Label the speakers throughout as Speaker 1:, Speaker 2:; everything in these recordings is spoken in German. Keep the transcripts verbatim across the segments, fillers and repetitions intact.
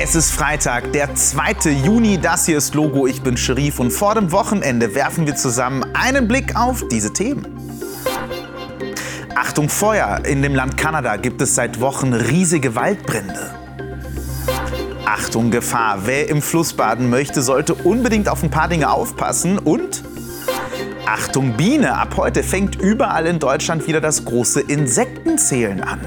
Speaker 1: Es ist Freitag, der zweite Juni. Das hier ist Logo. Ich bin Sherif und vor dem Wochenende werfen wir zusammen einen Blick auf diese Themen. Achtung Feuer! In dem Land Kanada gibt es seit Wochen riesige Waldbrände. Achtung Gefahr! Wer im Fluss baden möchte, sollte unbedingt auf ein paar Dinge aufpassen. Und Achtung Biene! Ab heute fängt überall in Deutschland wieder das große Insektenzählen an.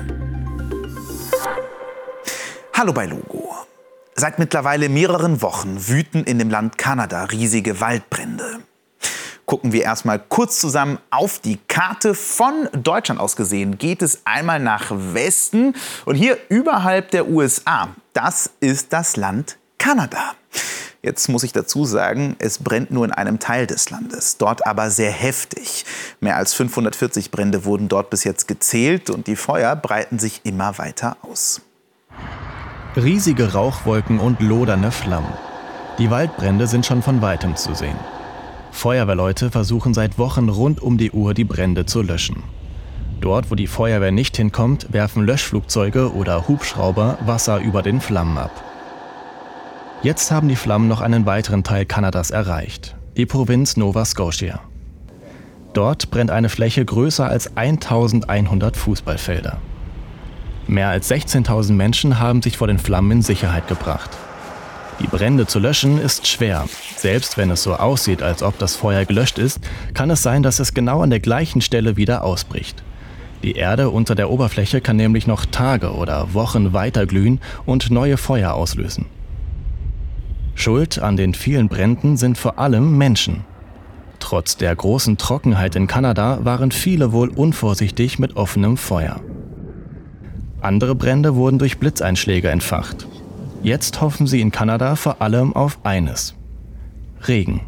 Speaker 1: Hallo bei Logo. Seit mittlerweile mehreren Wochen wüten in dem Land Kanada riesige Waldbrände. Gucken wir erstmal kurz zusammen auf die Karte. Von Deutschland aus gesehen geht es einmal nach Westen und hier überhalb der U S A. Das ist das Land Kanada. Jetzt muss ich dazu sagen, es brennt nur in einem Teil des Landes, dort aber sehr heftig. Mehr als fünfhundertvierzig Brände wurden dort bis jetzt gezählt und die Feuer breiten sich immer weiter aus.
Speaker 2: Riesige Rauchwolken und lodernde Flammen. Die Waldbrände sind schon von weitem zu sehen. Feuerwehrleute versuchen seit Wochen rund um die Uhr die Brände zu löschen. Dort, wo die Feuerwehr nicht hinkommt, werfen Löschflugzeuge oder Hubschrauber Wasser über den Flammen ab. Jetzt haben die Flammen noch einen weiteren Teil Kanadas erreicht, die Provinz Nova Scotia. Dort brennt eine Fläche größer als eintausendeinhundert Fußballfelder. Mehr als sechzehntausend Menschen haben sich vor den Flammen in Sicherheit gebracht. Die Brände zu löschen ist schwer. Selbst wenn es so aussieht, als ob das Feuer gelöscht ist, kann es sein, dass es genau an der gleichen Stelle wieder ausbricht. Die Erde unter der Oberfläche kann nämlich noch Tage oder Wochen weiter glühen und neue Feuer auslösen. Schuld an den vielen Bränden sind vor allem Menschen. Trotz der großen Trockenheit in Kanada waren viele wohl unvorsichtig mit offenem Feuer. Andere Brände wurden durch Blitzeinschläge entfacht. Jetzt hoffen sie in Kanada vor allem auf eines: Regen.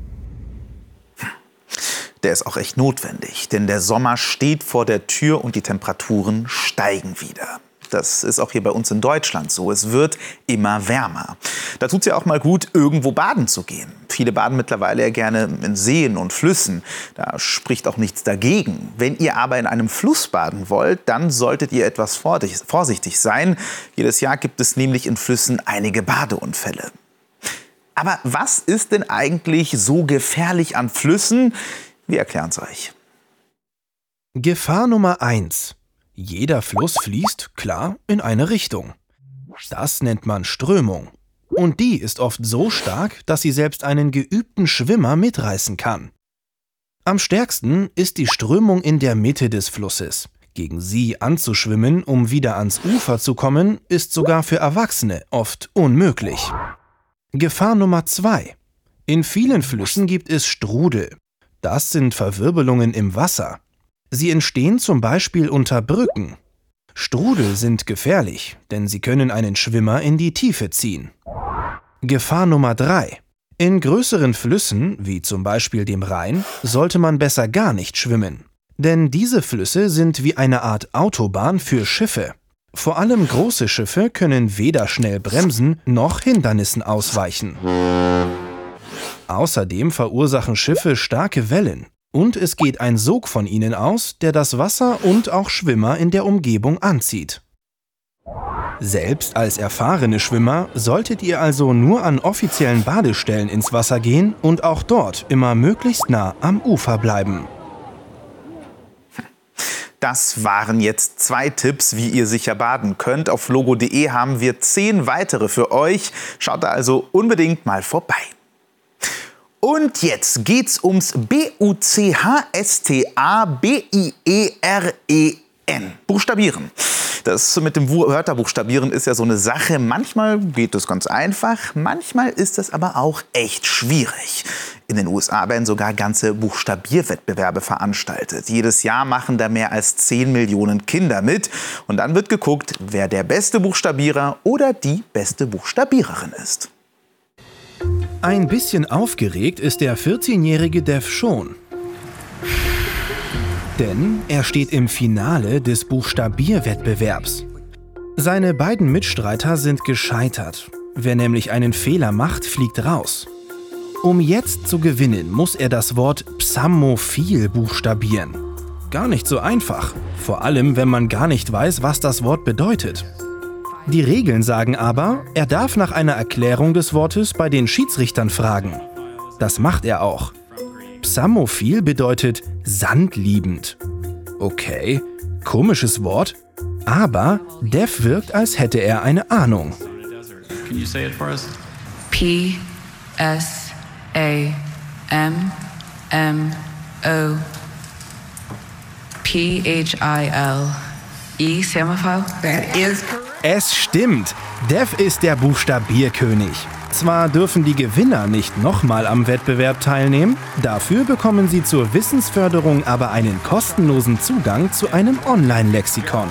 Speaker 1: Der ist auch echt notwendig, denn der Sommer steht vor der Tür und die Temperaturen steigen wieder. Das ist auch hier bei uns in Deutschland so. Es wird immer wärmer. Da tut es ja auch mal gut, irgendwo baden zu gehen. Viele baden mittlerweile ja gerne in Seen und Flüssen. Da spricht auch nichts dagegen. Wenn ihr aber in einem Fluss baden wollt, dann solltet ihr etwas vorsichtig sein. Jedes Jahr gibt es nämlich in Flüssen einige Badeunfälle. Aber was ist denn eigentlich so gefährlich an Flüssen? Wir erklären es euch.
Speaker 3: Gefahr Nummer eins. Jeder Fluss fließt, klar, in eine Richtung. Das nennt man Strömung. Und die ist oft so stark, dass sie selbst einen geübten Schwimmer mitreißen kann. Am stärksten ist die Strömung in der Mitte des Flusses. Gegen sie anzuschwimmen, um wieder ans Ufer zu kommen, ist sogar für Erwachsene oft unmöglich. Gefahr Nummer zwei. In vielen Flüssen gibt es Strudel. Das sind Verwirbelungen im Wasser. Sie entstehen zum Beispiel unter Brücken. Strudel sind gefährlich, denn sie können einen Schwimmer in die Tiefe ziehen. Gefahr Nummer drei. In größeren Flüssen, wie zum Beispiel dem Rhein, sollte man besser gar nicht schwimmen. Denn diese Flüsse sind wie eine Art Autobahn für Schiffe. Vor allem große Schiffe können weder schnell bremsen noch Hindernissen ausweichen. Außerdem verursachen Schiffe starke Wellen. Und es geht ein Sog von ihnen aus, der das Wasser und auch Schwimmer in der Umgebung anzieht. Selbst als erfahrene Schwimmer solltet ihr also nur an offiziellen Badestellen ins Wasser gehen und auch dort immer möglichst nah am Ufer bleiben.
Speaker 1: Das waren jetzt zwei Tipps, wie ihr sicher baden könnt. Auf logo punkt de haben wir zehn weitere für euch. Schaut da also unbedingt mal vorbei. Und jetzt geht's ums B U C H S T A B I E R E N. Buchstabieren. Das mit dem Wörterbuchstabieren ist ja so eine Sache. Manchmal geht es ganz einfach, manchmal ist es aber auch echt schwierig. In den U S A werden sogar ganze Buchstabierwettbewerbe veranstaltet. Jedes Jahr machen da mehr als zehn Millionen Kinder mit. Und dann wird geguckt, wer der beste Buchstabierer oder die beste Buchstabiererin ist.
Speaker 3: Ein bisschen aufgeregt ist der vierzehnjährige Dev schon. Denn er steht im Finale des Buchstabierwettbewerbs. Seine beiden Mitstreiter sind gescheitert. Wer nämlich einen Fehler macht, fliegt raus. Um jetzt zu gewinnen, muss er das Wort Psamophil buchstabieren. Gar nicht so einfach, vor allem wenn man gar nicht weiß, was das Wort bedeutet. Die Regeln sagen aber, er darf nach einer Erklärung des Wortes bei den Schiedsrichtern fragen. Das macht er auch. Psamophil bedeutet sandliebend. Okay, komisches Wort, aber Dev wirkt, als hätte er eine Ahnung.
Speaker 4: Can you say it for us?
Speaker 5: P S A M M O P H I L E, Samophil? That is correct.
Speaker 3: Es stimmt, Dev ist der Buchstabierkönig. Zwar dürfen die Gewinner nicht nochmal am Wettbewerb teilnehmen, dafür bekommen sie zur Wissensförderung aber einen kostenlosen Zugang zu einem Online-Lexikon.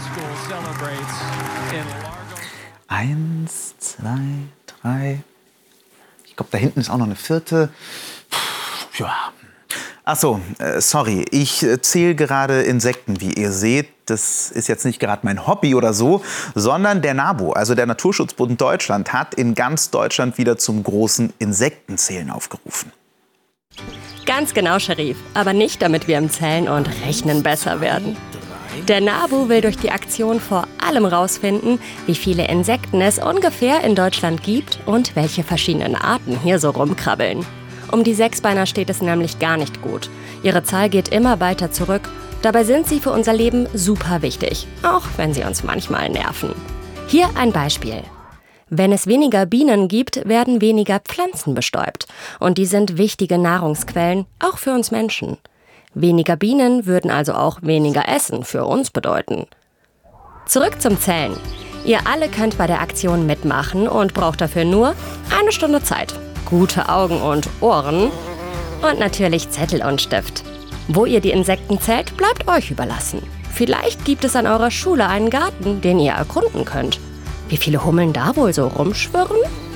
Speaker 1: Eins, zwei, drei. Ich glaube, da hinten ist auch noch eine vierte. Puh, ja. Achso, äh, sorry. Ich äh, zähle gerade Insekten, wie ihr seht. Das ist jetzt nicht gerade mein Hobby oder so, sondern der NABU, also der Naturschutzbund Deutschland, hat in ganz Deutschland wieder zum großen Insektenzählen aufgerufen.
Speaker 6: Ganz genau, Sharif. Aber nicht, damit wir im Zählen und Rechnen besser werden. Der NABU will durch die Aktion vor allem rausfinden, wie viele Insekten es ungefähr in Deutschland gibt und welche verschiedenen Arten hier so rumkrabbeln. Um die Sechsbeiner steht es nämlich gar nicht gut. Ihre Zahl geht immer weiter zurück. Dabei sind sie für unser Leben super wichtig, auch wenn sie uns manchmal nerven. Hier ein Beispiel. Wenn es weniger Bienen gibt, werden weniger Pflanzen bestäubt. Und die sind wichtige Nahrungsquellen, auch für uns Menschen. Weniger Bienen würden also auch weniger Essen für uns bedeuten. Zurück zum Zählen. Ihr alle könnt bei der Aktion mitmachen und braucht dafür nur eine Stunde Zeit. Gute Augen und Ohren und natürlich Zettel und Stift. Wo ihr die Insekten zählt, bleibt euch überlassen. Vielleicht gibt es an eurer Schule einen Garten, den ihr erkunden könnt. Wie viele Hummeln da wohl so rumschwirren?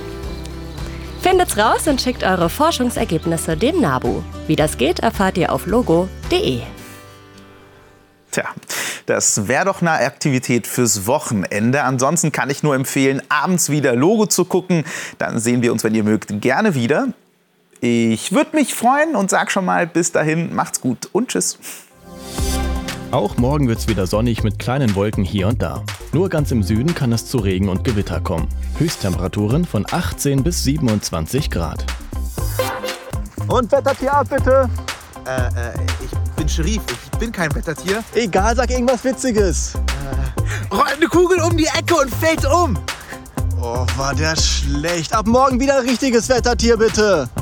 Speaker 6: Findet's raus und schickt eure Forschungsergebnisse dem NABU. Wie das geht, erfahrt ihr auf logo punkt de.
Speaker 1: Tja, das wäre doch eine Aktivität fürs Wochenende. Ansonsten kann ich nur empfehlen, abends wieder Logo zu gucken. Dann sehen wir uns, wenn ihr mögt, gerne wieder. Ich würde mich freuen und sag schon mal bis dahin, macht's gut und tschüss.
Speaker 2: Auch morgen wird's wieder sonnig mit kleinen Wolken hier und da. Nur ganz im Süden kann es zu Regen und Gewitter kommen. Höchsttemperaturen von achtzehn bis siebenundzwanzig Grad.
Speaker 7: Und Wettertier ab, bitte.
Speaker 8: Äh, äh, ich bin Sharif, ich bin kein Wettertier.
Speaker 7: Egal, sag irgendwas Witziges.
Speaker 8: Äh, rollt eine Kugel um die Ecke und fällt um.
Speaker 7: Oh, war der schlecht. Ab morgen wieder ein richtiges Wettertier, bitte.